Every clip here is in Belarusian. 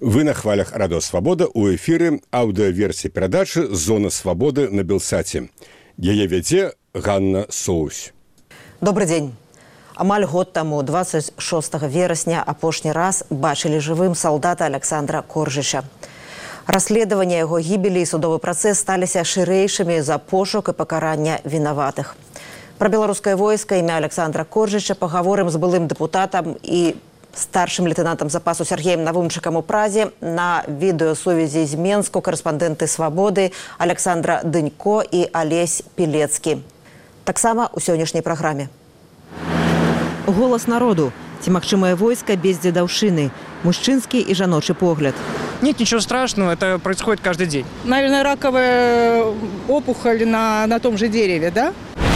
Вы на хвалях Радио Свобода, у эфіры аўдыаверсія перадачы «Зона свабоды» на Белсаце. Яе вядзе Ганна Соусь. Добрый дзень. Амаль год таму, 26 верасня, апошні раз бачылі жывым салдата Александра Коржыча. Расследаванне яго гібелі і судовы працэс сталіся шырэйшымі за пошук і пакарання вінаватых. Пра беларускае войска імя Александра Коржыча пагаворым з былым дэпутатам і старшым лейтенантам запасу Сергеем Навумчыкам у Празе, на відэасувязі з Менску карэспандэнты «Свабоды» Александра Дынько і Алесь Пілецкі. Таксама ў сённяшняй праграме. Голас народу. Ці магчымае войска без дзедаўшчыны? Мужчынскі і жаночы погляд. Нет ничего страшного, это происходит каждый день. Наверное, раковая опухоль на том же дереве, да?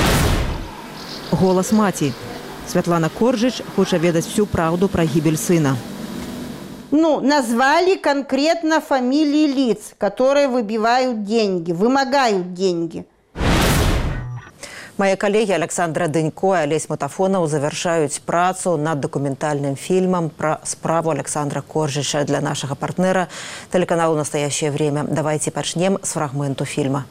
Голас маці. Святлана Коржыч хоча ведаць всю праўду пра гібель сына. Назвали конкретно фамилии лиц, которые выбивают деньги, вымогают деньги. Мои коллеги Александра Дынько и Олесь Мутафонов завершают працу над документальным фильмом про справу Александра Коржыча для нашего партнера телеканалу «Настоящее время». Давайте начнем с фрагменту фильма.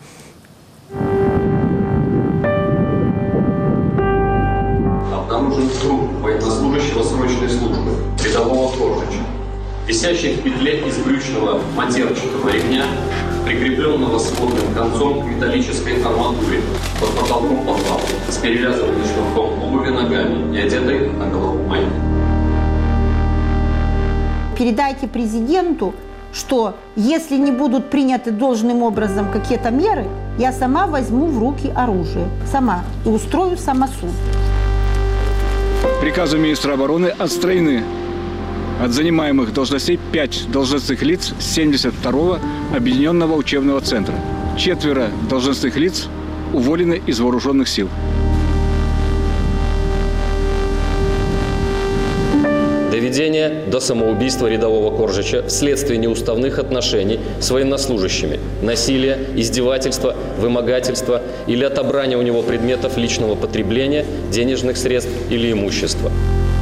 Обнаружен труп военнослужащего срочной службы, рядового Коржыча, висящий в петле из брючного матерчатого ремня, прикрепленного сводным концом к металлической арматуре под потолком подвала, с перевязанными шнурком обуви ногами и одетой на голову майкой. Передайте президенту, что если не будут приняты должным образом какие-то меры, я сама возьму в руки оружие, сама, и устрою самосуд. Приказом министра обороны отстранены от занимаемых должностей 5 должностных лиц 72-го Объединенного учебного центра. 4 должностных лиц уволены из вооруженных сил. Доведение до самоубийства рядового Коржыча вследствие неуставных отношений с военнослужащими, насилия, издевательства, вымогательства или отобрания у него предметов личного потребления, денежных средств или имущества.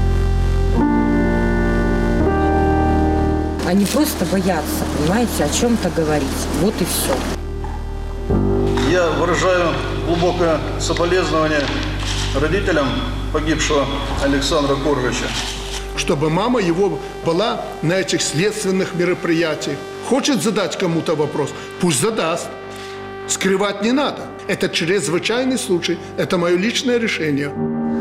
Они просто боятся, понимаете, о чем-то говорить. Вот и все. Я выражаю глубокое соболезнование родителям погибшего Александра Коржыча. Чтобы мама его была на этих следственных мероприятиях. Хочет задать кому-то вопрос, пусть задаст. Скрывать не надо. Это чрезвычайный случай. Это мое личное решение.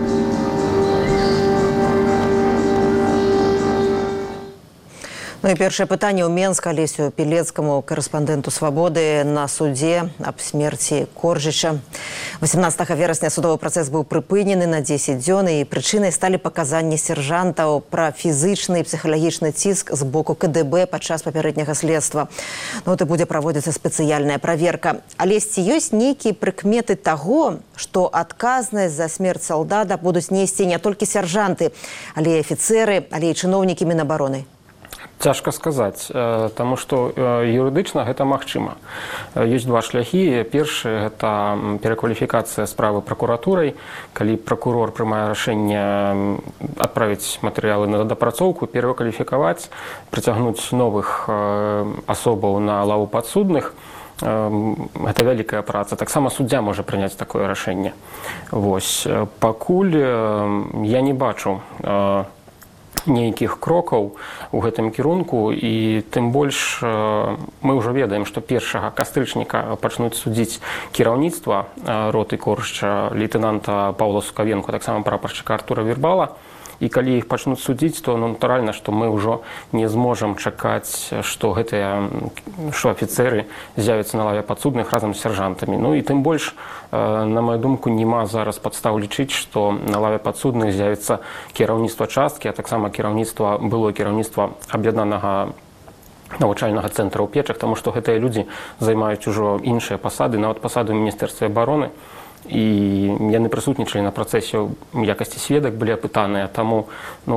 Ну і першае пытанне ў Менск Алесю Пілецкаму, карэспандэнту «Свабоды» на судзе аб смерці Коржыча. 18 верасня судовы працэс быў прыпынены на 10 дзён, і прычынай сталі паказанні сержантаў пра фізычны і псіхалагічны ціск з боку КДБ падчас папярэдняга следства. І будзе праводзіцца спецыяльная праверка. Але ці ёсць нейкія прыкметы таго, што адказнасць за смерць салдата будуць несці не толькі сержанты, але і афіцэры, але і чыноўнікі Мінабароны? Цяжка сказаць, таму што юрыдычна гэта магчыма. Ёсць два шляхі. Першы – гэта перакваліфікацыя справы пракуратурай. Калі пракурор прымае рашэнне адправіць матэрыялы на дапрацоўку, перакваліфікаваць, прыцягнуць новых асобаў на лаву падсудных, гэта вялікая праца. Таксама суддзя можа прыняць такое рашэнне. Пакуль я не бачу нейкіх крокаў у гэтым кірунку, і тым больш мы ўжо ведаем, што 1 кастрычніка пачнуць судзіць кіраўніцтва роты Коржыча, лейтенанта Паўла Сукавенко, таксама прапаршчыка Артура Вербала. І калі іх пачнуць судзіць, то натуральна, што мы ўжо не зможам чакаць, што афіцэры з'явяцца на лаве падсудных разам з сержантамі. І тым больш, на маю думку, няма зараз падстаў лічыць, што на лаве падсудных з'явіцца кіраўніцтва часткі, а таксама было кіраўніцтва аб'яднанага навучальнага цэнтра ў Печах, таму што гэтыя людзі займаюць ужо іншыя пасады, нават пасады ў Міністэрстве абароны. І яны прысутнічалі на працэсе ў якасці сведак, былі апытаныя. Таму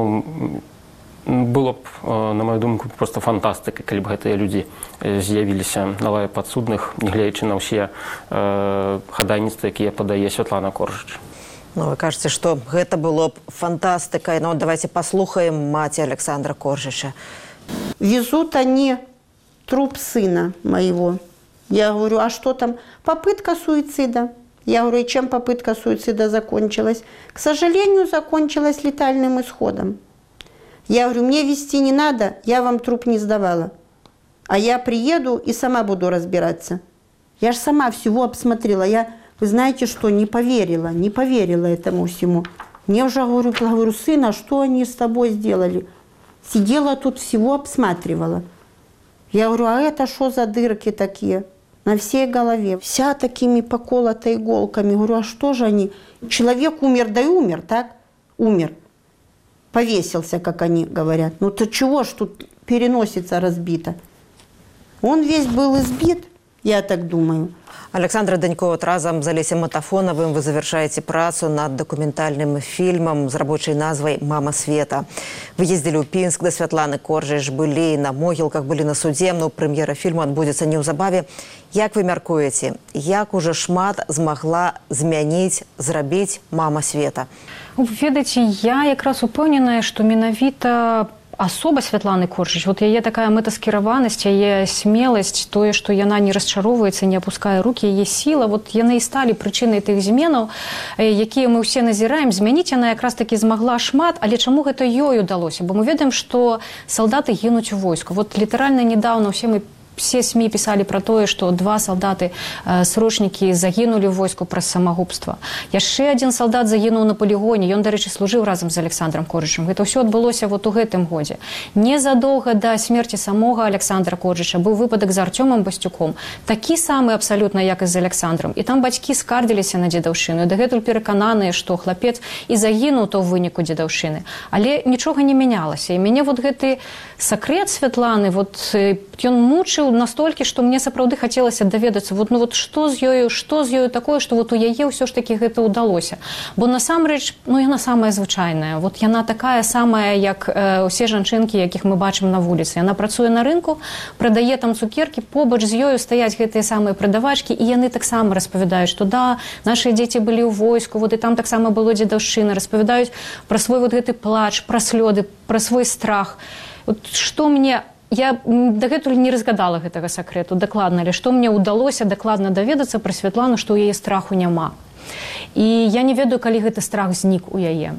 было б, на маю думку, проста фантастыка, калі б гэтыя людзі з'явіліся на лаве падсудных, нягледзячы на ўсе хадайніцтвы, якія падае Святлана Коржыч. Вы кажаце, што гэта было б фантастыкай. Давайте паслухаем маці Александра Коржыча. Везут они труп сына моего. Я говорю, а что там? Попытка суицида. Я говорю, и чем попытка суицида закончилась? К сожалению, закончилась летальным исходом. Я говорю, мне везти не надо, я вам труп не сдавала. А я приеду и сама буду разбираться. Я же сама всего обсмотрела. Я, вы знаете что, не поверила этому всему. Мне уже говорю, сын, а что они с тобой сделали? Сидела тут, всего обсматривала. Я говорю, а это что за дырки такие? На всей голове. Вся такими поколотой иголками. Говорю, а что же они? Человек умер, да и умер, так? Умер. Повесился, как они говорят. Ну то чего ж тут переносица разбита? Он весь был избит, я так думаю. Александра Данько, вот разом з Олесем Матафоновым вы завершаете працу над документальным фильмом с рабочей назвой «Мама Света». Вы ездили в Пинск до Святланы Коржыш, были на могилках, были на суде, но премьера фильма отбудется неўзабаве. Як вы мяркуеце, як уже шмат змагла змяніць, зрабіць мама Света? Ведаеце, я якраз упэўненая, што менавіта асоба Святланы Коржыч, вот яе такая мэтаскіраванасць, яе смеласць, тое, што яна не расчароўваецца, не апускае рукі, яе сіла, вот яны і сталі прычынай тых зменаў, якія мы ўсе назіраем. Змяніць яна якраз такі змагла шмат, але чаму гэта ёй удалося? Бо мы ведаем, што салдаты гінуць у войску. Вот літаральна недавно все СМИ писали про то, что 2 солдаты, срочники, загинули в войску праз самогубство. Яшчэ один солдат загинул на полигоне, и он, до речі, служил разом з Александром Коржычем. Это все отбылося вот у гэтым годзе. Незадолго до смерти самого Александра Коржыча был выпадок за Артемом Бастюком, такі самы абсолютно, як і з Александром. І там бацькі скардзіліся на дзедаўшчыну, дагэтуль перакананыя, што хлапец і загінуў то ў выніку дзедаўшчыны. Але нічога не мянялася. І мяне вот гэты сакрэт Святланы, вот ён мучыў настолькі, што мне сапраўды хацелася даведацца, што з ёю такое, што вот у яе ўсё ж такі гэта ўдалося. Бо насамрэч, яна самая звычайная. Вот яна такая самая, як усе жанчынкі, якіх мы бачым на вуліцы. Яна працуе на рынку, прадае там цукеркі, побач з ёю стаяць гэтыя самыя прадавачкі, і яны таксама распавядаюць, што да, нашыя дзеці былі ў войску, вот і там таксама было дзедаўшчына, распавядаюць пра свой вот гэты плач, пра слёды, пра свой страх. Вот што мне... Я дагэтуль не разгадала гэтага сакрэту дакладна, але што мне ўдалося дакладна даведацца пра Святлану, што ў яе страху няма. І я не ведаю, калі гэты страх знік у яе.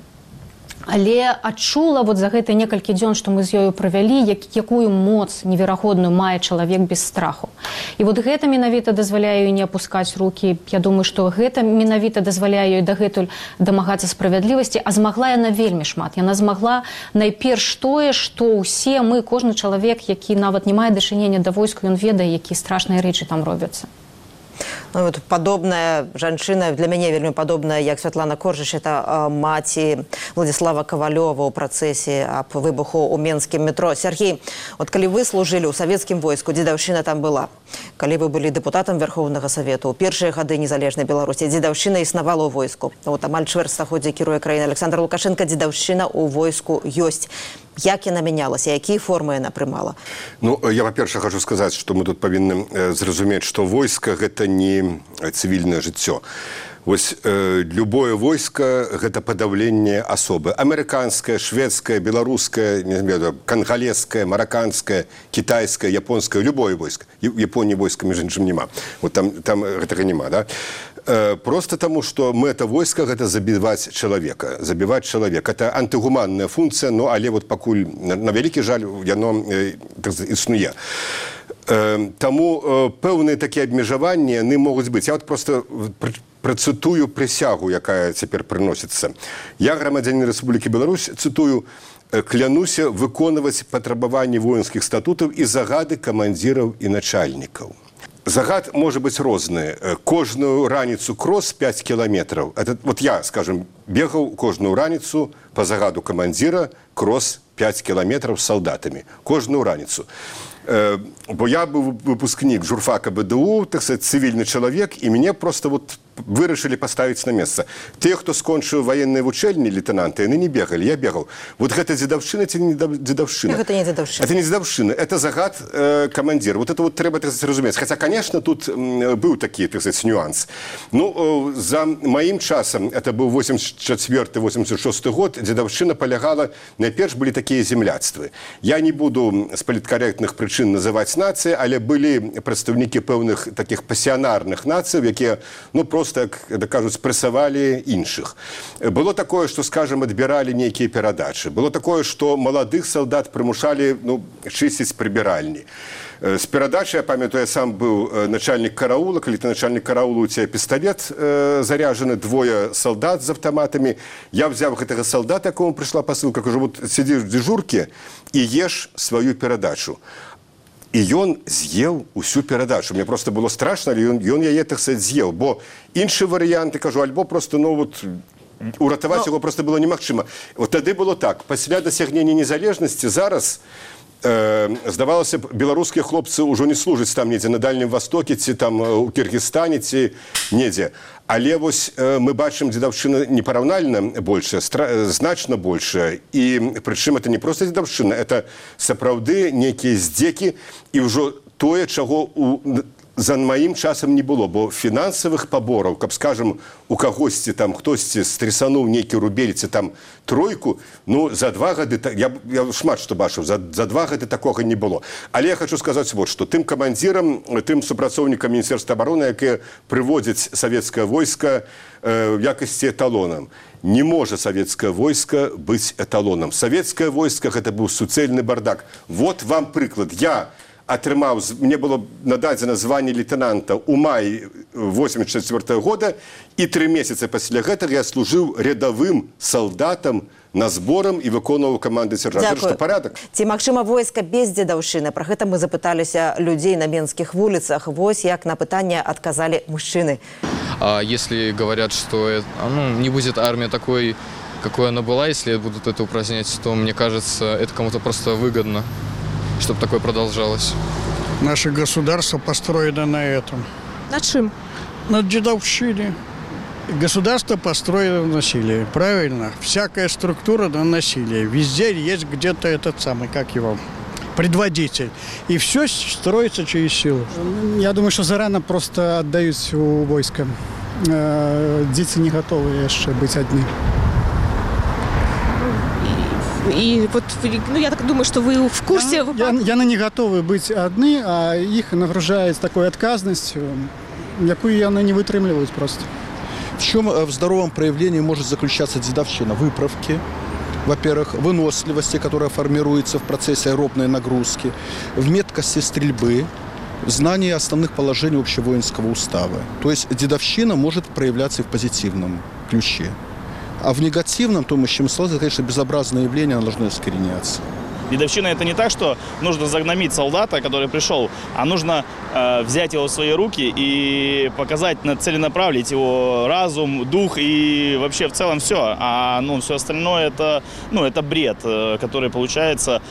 Але адчула вот за гэтыя некалькі дзён, што мы з ёю правялі, якую моц неверагодную мае чалавек без страху. І вот гэта менавіта дазваляе ёй не апускаць рукі. Я думаю, што гэта менавіта дазваляе ёй дагэтуль дамагацца справядлівасці, а змагла яна вельмі шмат. Яна змагла найперш тое, што ўсе мы, кожны чалавек, які нават не мае дачынення да войску, ён ведае, якія страшныя рэчы там робяцца. Вот падобная жанчына, для мяне вельмі падобная, як Святлана Коржыч, это маці Владислава Кавалёва ў працэсе аб выбуху ў менскім метро. Сергей, вот калі вы служылі ў савецкім войску, дзедаўшчына там была, калі вы былі дэпутатам Верховнага Савету, у першыя гады незалежнай Беларусі, дзедаўшчына існавала ў войску. Вот амаль чвэрцьстагоддзя кіруе краіна Александр Лукашенко, дзедаўшчына ў войску ёсць. Як яна мянялася, якія формы яна прымала? Я, па-перша, хочу сказаць, што мы тут павінны зразумець, што войска – гэта не цывільнае жыццё. Вось любое войска – гэта падаўленне асобы. Амерыканскае, шведскае, беларускае, кангалескае, мараканскае, кітайскае, японскае, любое войска. Японіі войска, між іншым, няма. Вот там гэтага няма, да? Просто тому, что мэта войска – это забивать человека. Забивать человека. Это антигуманная функция, но але вот пакуль, на вялікі жаль, яно існуе. Таму пэўныя такія абмежаванні, яны могуць быць. Я вот просто працытую прысягу, якая цяпер прыносіцца. Я, грамадзянін Рэспублікі Беларусь, цытую, клянуся выконваць патрабаванні воінскіх статутаў і загады камандзіраў і начальнікаў. Загад может быть розны. Кожную раніцу крос 5 километров. Это, вот я, скажем, бегал кожную раніцу по загаду командира крос 5 километров с солдатами. Кожную раніцу. Бо я был выпускник журфака БДУ, так сказать, цивильный человек, и мне просто вот вырашылі паставіць на месца. Те, хто скончыў военныя вучэльні лейтенанты, яны не бегалі, я бегал. Вот гэта дзедаўшчына ці не дзедаўшчына? Гэта не дзедаўшчына. Это не дзедаўшчына, это загад камандзіра. Вот это вот трэба, так сказать, разумець. Хотя, конечно, тут быў такі, так сказать, нюанс. Ну, за маім часам, это быў 84-86 год, дзедаўшчына полягала, найперш былі такія земляцтвы. Я не буду з паліткарэктных прычын называць нацыі, але былі прадстаўнікі пэўных такіх пасіянарных нацый, якія, ну, просто, як кажуць, прэсавалі іншых. Было такое, што, скажем, адбіралі нейкія перадачы. Было такое, што маладых салдат прымушалі, ну, чысціць прыбіральні. З перадачы, я памятаю, я сам быў начальнік караула, калі ты начальнік караула, у цябе пісталет заряжаны, двое салдат з аўтаматамі. Я взяў гэтага салдата, якому прыйшла пасылка, кажу, вот сидзіш в дзежурке і еш сваю перадачу. І ён з'еў усю перадачу. Мне просто было страшно, але ён яе, так сказать, з'еў. Бо іншы варыянты, кажу, альбо просто, ну, вот, уратаваць яго просто было немагчыма. Вот тады было так. Пасля дасягнення незалежнасці зараз здавалася б, беларускія хлопцы ўжо не служаць там недзе на Дальнім Востоке, ці там у Кіргізстане, ці недзе. Але вось мы бачым, дзедаўшчына непараўнальна большая, значна большая. І прычым это не проста дзедаўшчына, это сапраўды нейкія здзекі і ўжо тое, чаго за маім часам не было, бо фінансавых пабораў, каб, скажем, у кагосьці там хтосьці стресануў нейкі рубель ці там тройку, ну, за 2 гады, я шмат што бачыў, за 2 гады такога не было. Але я хочу сказаць вот, што тым камандзірам, тым супрацоўнікам Міністэрства абароны, якія прыводзяць савецкае войска в якасці эталонам. Не можа савецкае войска быць эталонам. Савецкае войска гэта быў суцэльны бардак. Вот вам прыклад. Я атрымаў, мне было нададзена званне лейтенанта ў маі 1984 года, і 3 месяцы пасля гэтага я служыў рядовым салдатам на зборам і выконваў каманды сержанта. Што парадак? Ці магчыма войска без дзедаўшчыны? Пра гэта мы запыталіся людзей на менскіх вуліцах. Вось як на пытанне адказалі мужчыны. Если говорят, что не будет армия такой, какой она была, если будут это упразднять, то, мне кажется, это кому-то просто выгодно, чтобы такое продолжалось. Наше государство построено на этом. На чем? На дедовщине. Государство построено на насилии. Правильно? Всякая структура на насилии. Везде есть где-то этот самый, как его, предводитель. И все строится через силу. Я думаю, что зарано просто отдают у войска. Дети не готовы еще быть одни. И вот, ну, я так думаю, что вы в курсе... Яны не готовы быть одни, а их нагружают такой отказностью, якую яны не вытрымливают просто. В чем в здоровом проявлении может заключаться дедовщина? Выправки, во-первых, выносливости, которая формируется в процессе аэробной нагрузки, в меткости стрельбы, в знании основных положений общевоинского устава. То есть дедовщина может проявляться и в позитивном ключе. А в негативном, то, с чем сталкивается, конечно, безобразное явление, оно должно искореняться. Дедовщина – это не так, что нужно загномить солдата, который пришел, а нужно взять его в свои руки и показать, целенаправить его разум, дух и вообще в целом все. А все остальное это бред, который получается,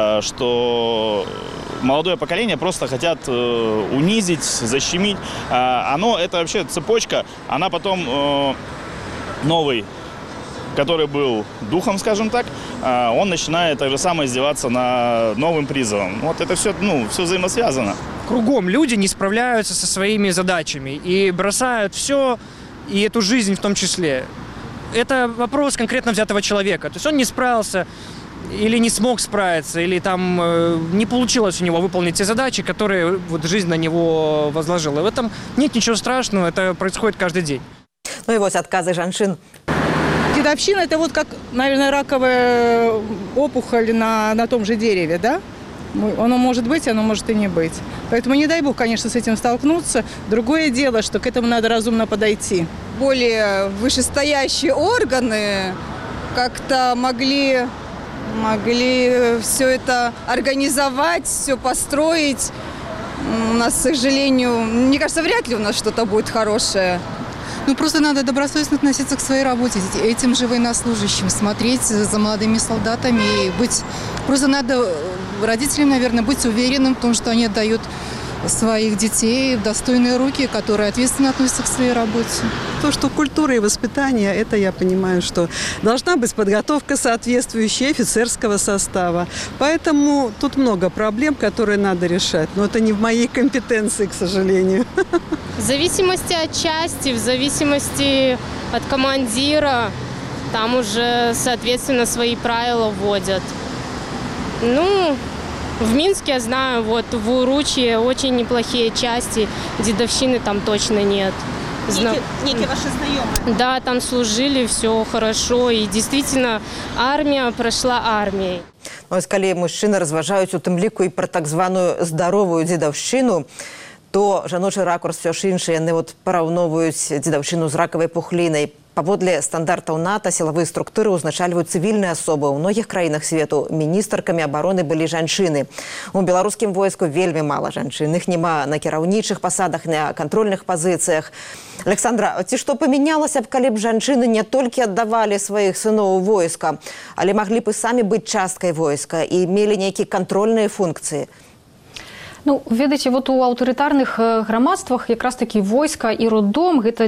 что молодое поколение просто хотят унизить, защемить. Это вообще цепочка, она потом новый, который был духом, скажем так, он начинает так же самое издеваться над новым призовом. Вот это все, все взаимосвязано. Кругом люди не справляются со своими задачами и бросают все, и эту жизнь в том числе. Это вопрос конкретно взятого человека. То есть он не справился или не смог справиться, или там не получилось у него выполнить те задачи, которые вот жизнь на него возложила. В этом нет ничего страшного, это происходит каждый день. Ну и вот отказы жанчын. Дедовщина – это вот как, наверное, раковая опухоль на том же дереве, да? Оно может быть, оно может и не быть. Поэтому не дай бог, конечно, с этим столкнуться. Другое дело, что к этому надо разумно подойти. Более вышестоящие органы как-то могли все это организовать, все построить. У нас, к сожалению, мне кажется, вряд ли у нас что-то будет хорошее. Просто надо добросовестно относиться к своей работе, этим же военнослужащим, смотреть за молодыми солдатами и быть... Просто надо родителям, наверное, быть уверенным в том, что они отдают своих детей в достойные руки, которые ответственно относятся к своей работе. То, что культура и воспитание, это я понимаю, что должна быть подготовка соответствующая офицерского состава. Поэтому тут много проблем, которые надо решать. Но это не в моей компетенции, к сожалению. В зависимости от части, в зависимости от командира, там уже, соответственно, свои правила вводят. Ну, в Минске, я знаю, вот в Уручье очень неплохие части, дедовщины там точно нет. Некие ваши знакомые? Да, там служили, все хорошо. И действительно, армия прошла армией. Ось калі мужчыны разважаюць у тым ліку і пра так званую здаровую дзедаўшчыну, то жаночы ракурс все ж іншы. Яны параўноўваюць дзедаўшчыну з ракавай пухлінай. Паводле стандартаў НАТО сілавыя структуры ўзначальваюць цывільныя асобы. У многіх краінах свету міністркамі абароны былі жанчыны. У беларускім войску вельмі мала жанчын. Іх няма на кіраўнічых пасадах, на кантрольных пазіцыях. Александра, ці што памянялася б, калі б жанчыны не толькі аддавалі сваіх сыноў у войска, але маглі б і самі быць часткай войска і мелі нейкія кантрольныя функцыі? Ну, ведаеце, вот у аўтарытарных грамадствах якраз такі войска і роддом гэта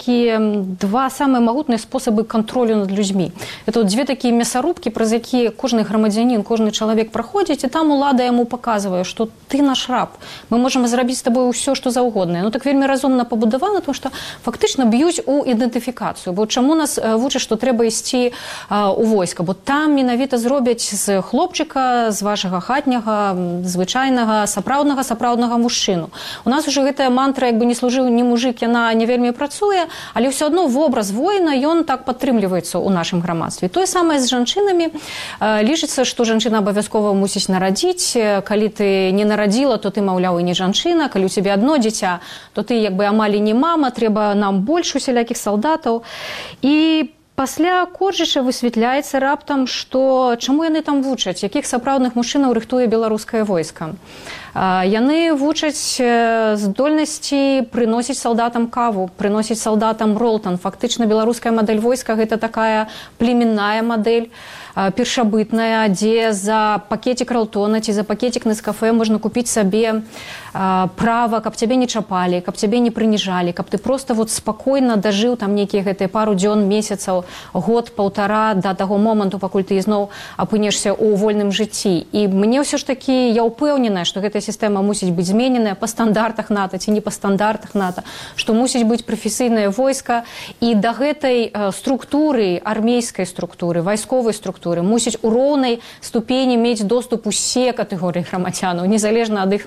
два самыя магутныя спосабы кантролю над людзьмі. Это две такія мясарубкі, праз якія кожны грамадзянін, кожны чалавек праходзіць, і там улада яму паказвае, што ты наш раб. Мы можам зрабіць з табой ўсё, што заўгоднае. Ну так вельмі разумна пабудавана, тому што фактычна б'юць у ідэнтыфікацыю. Бо чаму нас вучаць, што трэба ісці у войска? Бо там менавіта зробяць з хлопчыка, з вашага хатняга, звычайнага, сапраўднага мужчыну. У нас уже гэтая мантра, як бы не служыў ні мужик, яна не вельмі працуе, але ўсё адно вобраз воіна, ён так падтрымліваецца ў нашым грамадстве. Тое самае з жанчынамі. Лічыцца, што жанчына абавязкова мусіць нарадзіць. Калі ты не нарадзіла, то ты, маўляў, і не жанчына. Калі у цябе адно дзіця, то ты як бы амаль і не мама, трэба нам больш усялякіх салдатаў. І пасля Коржыча высвятляецца раптам, што чаму яны там вучаць, якіх сапраўдных мужчынаў рыхтуе беларускае войска. Яны вучаць здольнасці прыносіць салдатам каву, прыносіць салдатам ролтан. Фактычна беларуская мадэль войска гэта такая племенная мадэль, першабытная, дзе за пакетик ролтона ці за пакетик Нескафе можна купіць сабе права, каб цябе не чапалі, каб цябе не прыніжалі, каб ты просто вот спакойна дажыў там нейкія гэтыя пару дзён, месяцаў, год, паўтара да таго моманту, пакуль ты ізноў апынешся ў вольным жыцці. І мне ўсё ж такі, я ўпэўненая, што гэтая сістэма мусіць быць змененая па стандартах НАТО ці не па стандартах НАТО, што мусіць быць прафесійнае войска, і да гэтай структуры, армейскай структуры, вайсковай структуры мусіць у роўнай ступені мець доступ усе катэгорыі грамадзянаў, незалежна ад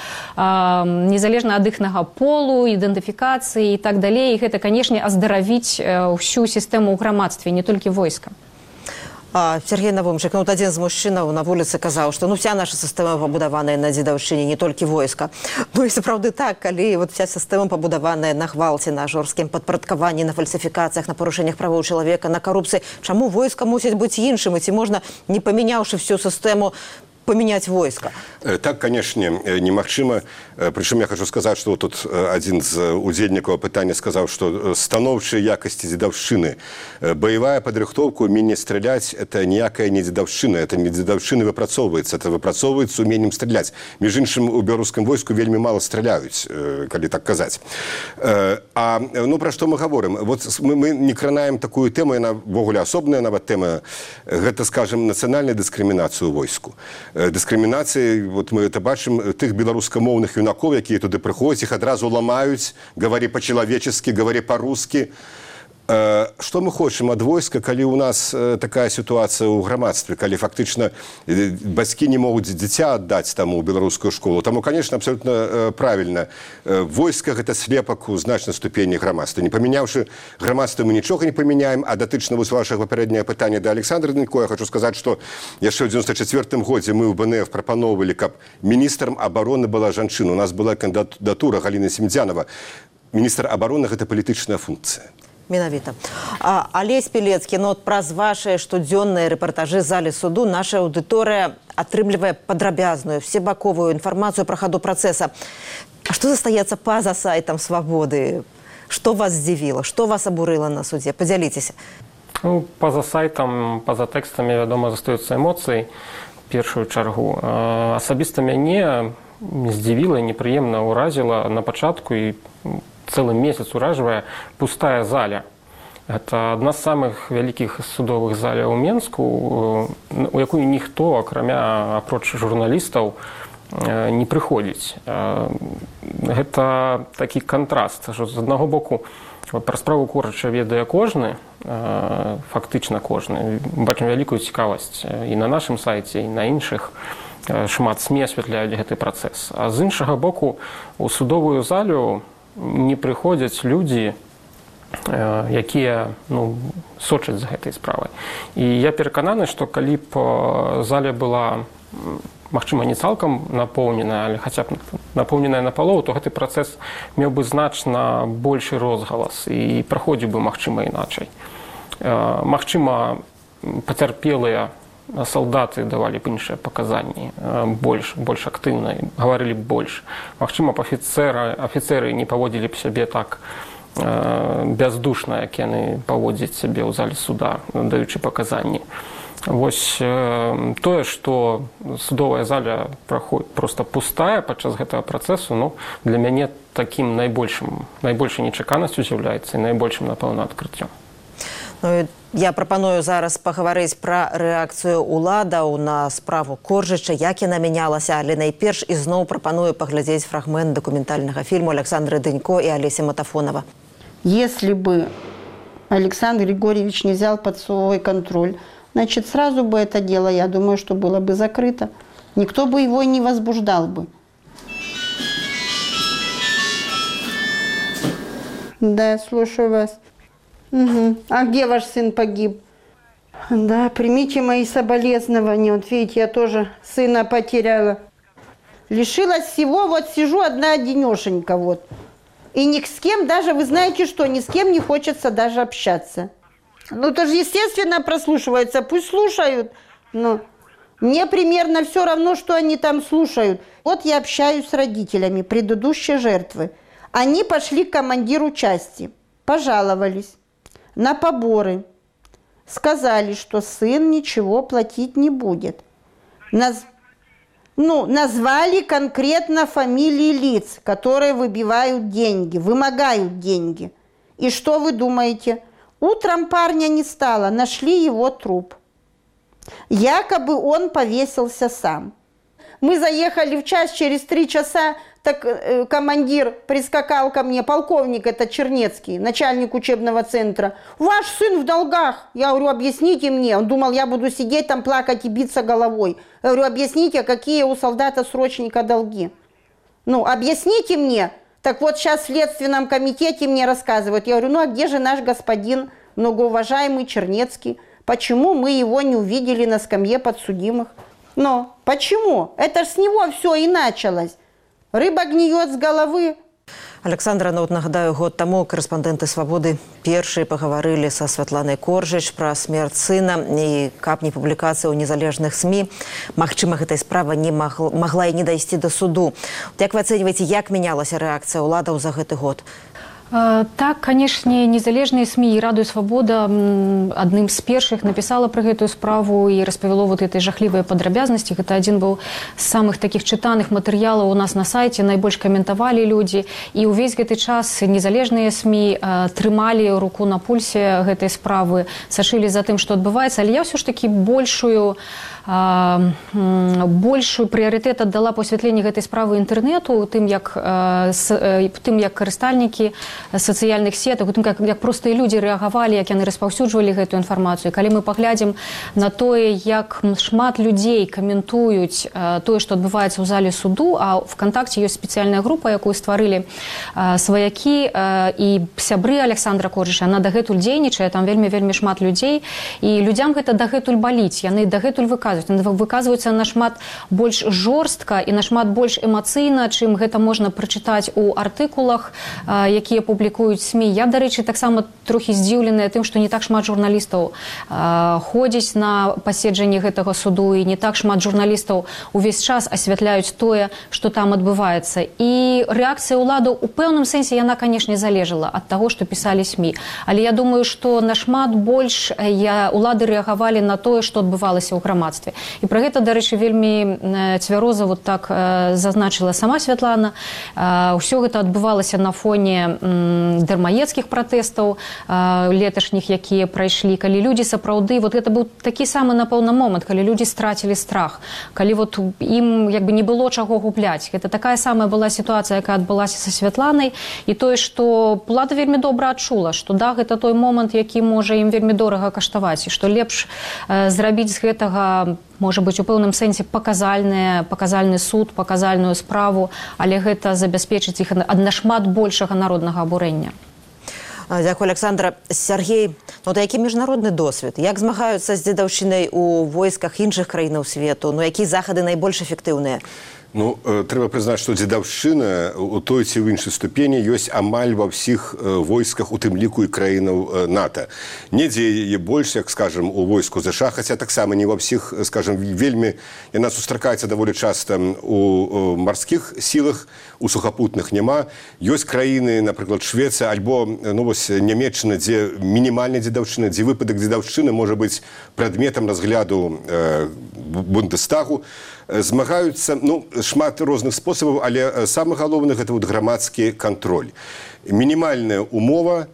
іхнага полу, ідэнтыфікацыі і так далей. І гэта, канешне, аздаравіць усю сістэму ў грамадстве, не толькі войска. Сергей Навумчык, адзін з мужчынаў на вуліцы казаў, што вся наша сістэма пабудаваная на дзедаўшчыне, не толькі войска. Ну і сапраўды так, калі вся сістэма пабудаваная на гвалце, на жорсткім падпарадкаванні, на фальсіфікацыях, на парушэннях правоў чалавека, на карупцыі, чаму войска мусіць быць іншым, і ці можна, не памяняўшы всю сістэму, поменять войска? Так, конечно, немагчыма. Причем я хочу сказать, что тут один из удзельнікаў пытання сказал, что становчыя якасці дзедаўшчыны, боевая падрыхтоўка, умение стрелять, это никакая не дзедаўшчына, это не дзедаўшчына выпрацоўваецца, это выпрацоўваецца умением стрелять. Между іншым, у беларускім войску вельмі мало стреляюць, калі так казаць. Ну, про что мы говорим? Вот мы не кранаем такую тему, она ввогуле асобная нават тема, гэта, скажем, нацыянальная дыскрымінацыя ў войску. Дыскрымінацыі, вот мы это бачым, тых беларускамоўных юнакоў, якія туды прыходзяць, іх адразу ламаюць, говори по-человечески, говори по-русски. Что мы хочам ад войска, калі у нас такая ситуация ў грамадстве, калі фактычна бацькі не могуць дзіця аддаць таму беларускую школу. Таму, конечно, абсолютно правильно. Войска – гэта слепак у значнай ступені грамадства. Не памяняўшы грамадства, мы нічога не памяняем, а датычна вось вашага папярэдняга пытання да Александра Данько, я хочу сказаць, што яшчэ ў 94-м годзе мы ў БНФ прапаноўвалі, каб міністрам абароны была жанчына. У нас была кандидатура Галіны Семдзянова. Міністр абароны – гэта палітычная функцыя. Менавіта. Алесь Пелецкі, праз ваши штодзённыя рэпартажы з залі суду наша аўдыторыя атрымлівае падрабязную, всебаковую інфармацыю пра хаду працэса. А што застаецца па-за сайтам «Свабоды»? Што вас здзівіла? Што вас абурыла на судзе? Падзяліцеся. Ну, па-за сайтам, па-за тэкстамі, вядома, застаюцца эмоцыі, в першую чаргу. Асабіста мяне здзівіла і непрыемна ўразіла на пачатку і цэлы месяц уражвае пустая заля. Это адна з самых вялікіх судовых заляў у Менску, у якую ніхто, апроч журналістаў, не прыходзіць. Гэта такі кантраст, што з аднаго боку пра справу Коржыча ведае кожны, фактычна кожны. Бачым вялікую цікавасць і на нашым сайце, і на іншых. Шмат СМІ асвятляюць гэты працэс. А з іншага боку, у судовую залю не прыходзяць людзі, якія сочаць за гэтай справай. І я перакананы, што калі б заля была, магчыма, не цалкам напоўненая, але хаця б напоўненая напалову, то гэты працэс меў бы значна большы розгалас і праходзіў бы, магчыма, іначай. Магчыма, пацярпелыя салдаты давалі б іншыя паказанні, больш актыўна, гаварылі б больш. Магчыма, афіцэры не паводзілі б сябе так бяздушна, як яны паводзяць сябе ў зале суда, даючы паказанні. Вось тое, што судовая заля проста пустая падчас гэтага працэсу, для мяне такім найбольшай нечаканасцю з'яўляецца і найбольшым, напэўна, адкрыццём. Я прапаную зараз пагаварыць пра рэакцыю ўладаў на справу Коржыча, як яна мянялася, але найперш ізноў прапаную паглядзець фрагмент дакументальнага фільму Александры Дынько і Алесі Матафонова. Если бы Александр Григорьевич не взял под свой контроль, значит, сразу бы это дело, я думаю, что было бы закрыто. Никто бы его не возбуждал бы. Да, слушаю вас. Угу. А где ваш сын погиб? Да, примите мои соболезнования. Вот видите, я тоже сына потеряла. Лишилась всего, вот сижу одна-одинешенька вот. И ни с кем даже, вы знаете что, ни с кем не хочется даже общаться. Это же естественно прослушивается, пусть слушают. Но мне примерно все равно, что они там слушают. Вот я общаюсь с родителями предыдущей жертвы. Они пошли к командиру части, пожаловались на поборы. Сказали, что сын ничего платить не будет. Назвали конкретно фамилии лиц, которые выбивают деньги, вымогают деньги. И что вы думаете? Утром парня не стало, нашли его труп. Якобы он повесился сам. Мы заехали в час, через 3 часа, так командир прискакал ко мне, полковник, это Чернецкий, начальник учебного центра. Ваш сын в долгах. Я говорю, объясните мне. Он думал, я буду сидеть там, плакать и биться головой. Я говорю, объясните, какие у солдата-срочника долги. Объясните мне. Так вот сейчас в Следственном комитете мне рассказывают. Я говорю, а где же наш господин, многоуважаемый Чернецкий? Почему мы его не увидели на скамье подсудимых? Почему? Это ж с него все и началось. Рыба гниет с головы. Александра, нагадаю, год таму корэспандэнты «Свабоды» першыя пагаварылі са Святланай Коржыч пра смерць сына, і каб не публікацыя ў незалежных СМІ, магчыма, гэтай справа не магла і не дайсці да суду. Як вы ацэньваеце, як мянялася рэакцыя ўладаў за гэты год? Так, канешне, незалежныя СМІ і Радыё Свабода адным з першых напісала пра гэтую справу і распавяло вот этой жахлівыя падрабязнасці. Гэта адзін быў з самых такіх чытаных матэрыялаў у нас на сайце, найбольш каментавалі людзі. І ўвесь гэты час незалежныя СМІ трымалі руку на пульсе гэтай справы, сачылі за тым, што адбываецца. Але я ўсё ж такі большую прыярытэт аддала пасвятленні гэтай справы інтэрнэту, тым як карыстальнікі сацыяльных сетак, тым як простыя людзі рэагавалі, як яны распаўсюджвалі гэтую інфармацыю. Калі мы паглядзім на тое, як шмат людзей каментуюць тое, што адбываецца ў зале суду, а ВКонтакце ёсць спецыяльная група, якую стварылі сваякі і сябры Александра Коржыча, яна дагэтуль дзейнічае, там вельмі шмат людзей, і людзям гэта дагэтуль баліць, яны дагэтуль выказваюцца нашмат больш жорстка і нашмат больш эмацыйна, чым гэта можна прачытаць у артыкулах, якія публікуюць СМІ. Я, дарэчы, таксама трохі здзіўленая тым, што не так шмат журналістаў ходзіць на паседжанні гэтага суду, і не так шмат журналістаў увесь час асвятляюць тое, што там адбываецца. І рэакцыя ўладаў у пэўным сэнсе яна, канешне, залежала ад таго, што пісалі СМІ. Але я думаю, што нашмат больш улады рэагавалі на тое, што адбывалася ў грамадстве. І пра гэта, дарэчы, вельмі цвяроза вот так зазначыла сама Святлана. Усё гэта адбывалася на фоне дармаедскіх пратэстаў леташніх, якія прайшлі, калі людзі сапраўды, вот гэта быў такі самы, напэўна, момант, калі людзі страцілі страх, калі вот ім як бы не было чаго губляць. Гэта такая самая была сітуацыя, якая адбылася са Святланай, і тое, што ўлада вельмі добра адчула, што да, гэта той момант, які можа ім вельмі дорага каштаваць, і што лепш зрабіць з гэтага, можа быць, у пэўным сэнсе паказальны суд, паказальную справу, але гэта забяспечыць іх ад нашмат большага народнага абурэння. Дзякую, Александра. Сергей, які міжнародны досвед? Як змагаюцца з дзедаўшчынай у войсках іншых краінаў свету? Якія захады найбольш эфектыўныя? Трэба прызнаць, што дзедаўшчына у той ці ў іншай ступені ёсць амаль ва ўсіх войсках, у тым ліку і краінаў НАТО. Недзе яе больш, як, скажам, у войску ЗША, хаця таксама не ва ўсіх, скажам, вельмі яна сустракаецца даволі часта у марскіх сілах, у сухапутных няма. Ёсць краіны, напрыклад, Швецыя альбо Нямецчына, дзе мінімальная дзедаўшчына, дзе выпадак дзедаўшчыны можа быць прадметам разгляду Бундестагу. Змагаюцца шмат розных спосабаў, але самы галоўны гэта грамадскі кантроль. Мінімальная умова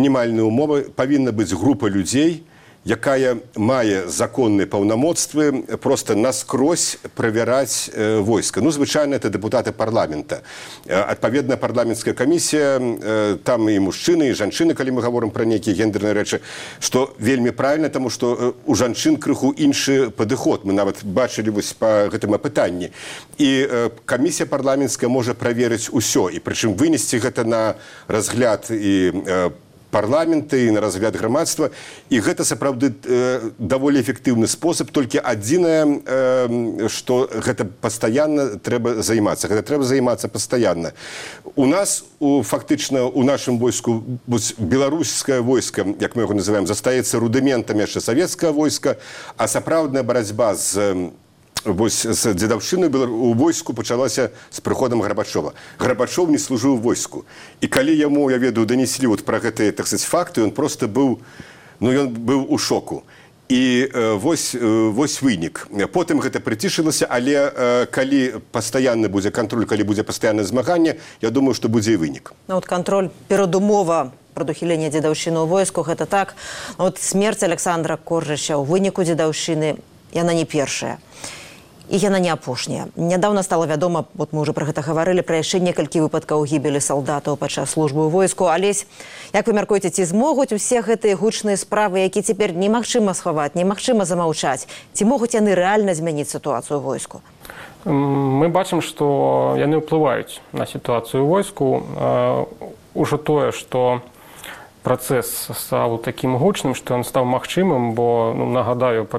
павінна быць група людзей, якая мае законныя паўнамоцтвы проста наскрозь правяраць войска. Звычайна, это дэпутаты парламента. Адпаведна, парламенцкая камісія, там і мужчыны, і жанчыны, калі мы гаворым пра нейкія гендерныя рэчы, што вельмі правільна, таму што у жанчын крыху іншы падыход. Мы нават бачылі па гэтым апытанні. І камісія парламенцкая можа праверыць усё, і прычым вынесці гэта на разгляд і парламенты, і на разгляд грамадства. І гэта сапраўды даволі эфектыўны спосаб, толькі адзінае, што гэта пастаянна трэба займацца. Гэта трэба займацца пастаянна. У нас, фактычна, у нашым войску беларускае войска, як мы яго называем, застаецца рудыментамі яшчэ савецкае войска, а сапраўдная барацьба з дзедаўшчынай у войску пачалася з прыходам Гарбачова. Гарбачов не служыў войску. І калі яму, я ведаю, данеслі пра гэтыя, так сказаць, факты, ён проста быў у шоку. І вось вынік. Потым гэта прыцішылася, але калі пастаянны будзе кантроль, калі будзе пастаяннае змаганне, я думаю, што будзе і вынік. Кантроль перадумова прадухілення дзедаўшчыны ў войску, гэта так. Смерць Александра Коржыча ў выніку дзедаўшчыны, яна не першая. І яна не апошняя. Нядаўна стала вядома, мы ўжо пра гэта гаварылі, пра яшчэ некалькі выпадкаў гібелі салдатаў падчас службы ў войску. Алесь, як вы мяркуеце, ці змогуць усе гэтыя гучныя справы, які цяпер немагчыма схаваць, немагчыма замаўчаць? Ці могуць яны рэальна змяніць сітуацыю ў войску? Мы бачым, што яны ўплываюць на сітуацыю ў войску. Ужо тое, што працэс стаў такім гучным, што ён стаў магчымым, бо, нагадаю,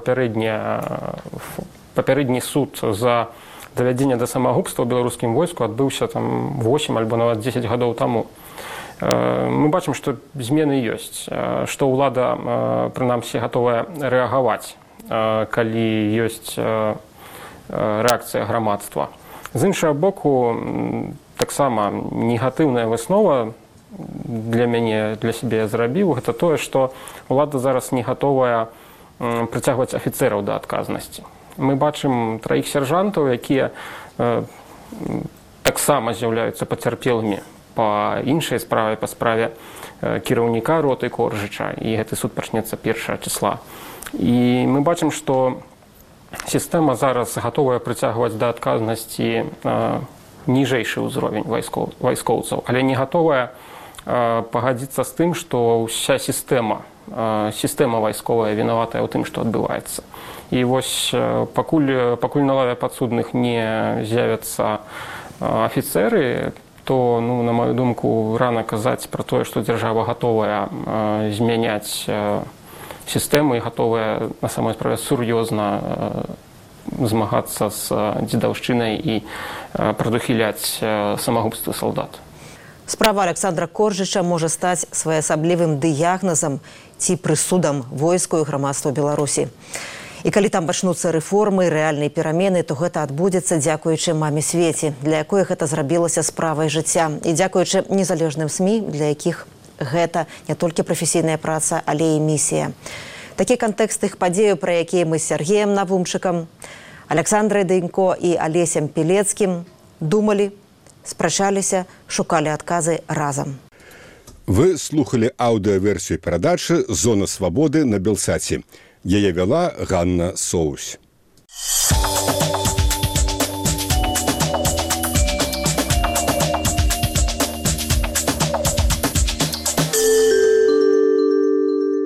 папярэдні суд за давядзенне да самагубства ў беларускім войску адбыўся 8 альбо нават 10 гадоў таму. Мы бачым, што змены ёсць, што ўлада, прынамсі, гатовая рэагаваць, калі ёсць рэакцыя грамадства. З іншага боку, таксама негатыўная выснова для мяне, для сябе я зрабіў, гэта тое, што ўлада зараз не гатовая прыцягваць афіцэраў да адказнасці. Мы бачым 3 сержантаў, якія таксама з'яўляюцца пацярпелымі па іншай справе, па справе кіраўніка роты Коржыча, і гэты суд пачнецца 1 числа. І мы бачым, што сістэма зараз гатовая прыцягваць да адказнасці ніжэйшы ўзровень вайскоўцаў, але не гатовая пагадзіцца з тым, што ўся сістэма вайсковая вінаватая ў тым, што адбываецца. І вось пакуль на лаве падсудных не з'явяцца афіцэры, то, на маю думку, рана казаць пра тое, што дзяржава гатовая змяняць сістэму і гатовая на самой справе сур'ёзна змагацца з дзедаўшчынай і прадухіляць самагубствы салдат. Справа Александра Коржыча можа стаць своеасаблівым дыягназам ці прысудам войску і грамадству Беларусі. І калі там пачнуцца рэформы, рэальныя перамены, то гэта адбудзецца дзякуючы маме Свеце, для якой гэта зрабілася справай жыцця, і дзякуючы незалежным СМІ, для якіх гэта не толькі прафесійная праца, але і місія. Такі кантэкст тых падзеяў, пра якія мы з Сергеем Навумчыкам, Александрай Дэнько і Алесем Пілецкім думалі, спрачаліся, шукалі адказы разам. Вы слухали аўдыаверсію перадачы «Зона свабоды» на Белсаце. Яе вяла Ганна Соусь.